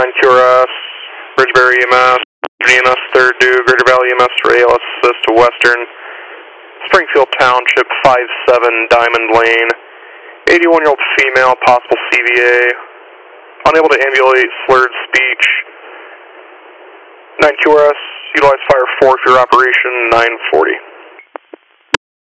9QRS, Bridgebury EMS, EMS 3rd due, Greater Valley EMS Rail Assist to Western, Springfield Township 57 Diamond Lane, 81-year-old female, possible CVA, unable to ambulate, slurred speech. 9QRS, utilize fire 4 for your operation, 940.